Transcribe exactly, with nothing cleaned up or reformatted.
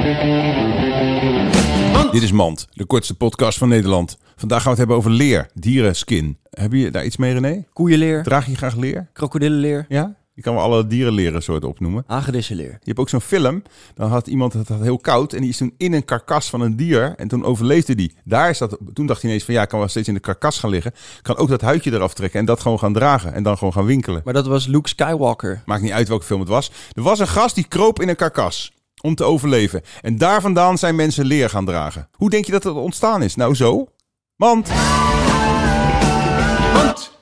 Dit is Mand, de kortste podcast van Nederland. Vandaag gaan we het hebben over leer, dierenskin. Heb je daar iets mee, René? Koeienleer. Draag je graag leer? Krokodillenleer. Ja? Je kan wel alle dierenleren soorten opnoemen. Hagedissenleer. Je hebt ook zo'n film, dan had iemand het had heel koud en die is toen in een karkas van een dier en toen overleefde die. Daar is dat, toen dacht hij ineens van ja, ik kan wel steeds in de karkas gaan liggen. Kan ook dat huidje eraf trekken en dat gewoon gaan dragen en dan gewoon gaan winkelen. Maar dat was Luke Skywalker. Maakt niet uit welke film het was. Er was een gast die kroop in een karkas om te overleven. En daar vandaan zijn mensen leer gaan dragen. Hoe denk je dat het ontstaan is? Nou zo. Mand!